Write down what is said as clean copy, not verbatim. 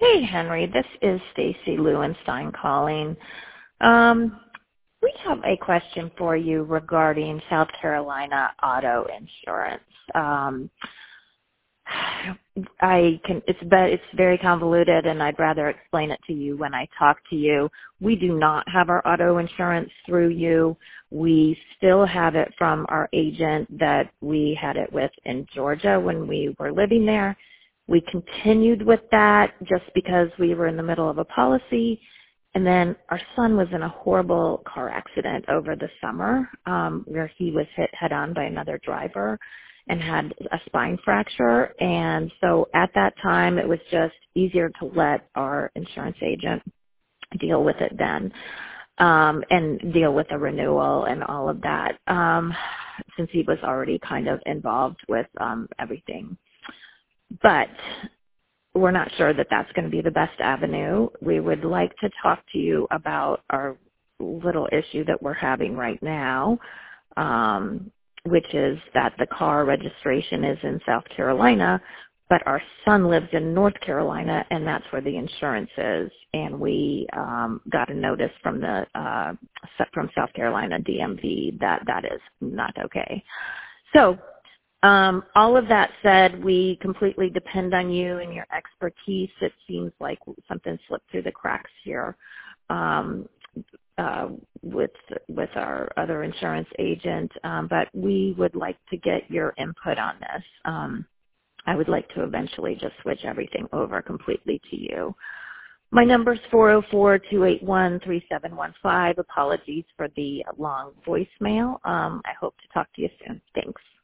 Hey, Henry. This is Stacy Lewinstein calling. We have a question for you regarding South Carolina auto insurance. It's very convoluted, and I'd rather explain it to you when I talk to you. We do not have our auto insurance through you. We still have it from our agent that we had it with in Georgia when we were living there. We continued with that just because we were in the middle of a policy. And then our son was in a horrible car accident over the summer where he was hit head-on by another driver and had a spine fracture. And so at that time, it was just easier to let our insurance agent deal with it then and deal with the renewal and all of that since he was already kind of involved with everything. But we're not sure that that's going to be the best avenue. We would like to talk to you about our little issue that we're having right now, which is that the car registration is in South Carolina, but our son lives in North Carolina, and that's where the insurance is. And we got a notice from from South Carolina DMV that is not okay. So all of that said, we completely depend on you and your expertise. It seems like something slipped through the cracks here with our other insurance agent, but we would like to get your input on this. I would like to eventually just switch everything over completely to you. My number is 404-281-3715. Apologies for the long voicemail. I hope to talk to you soon. Thanks.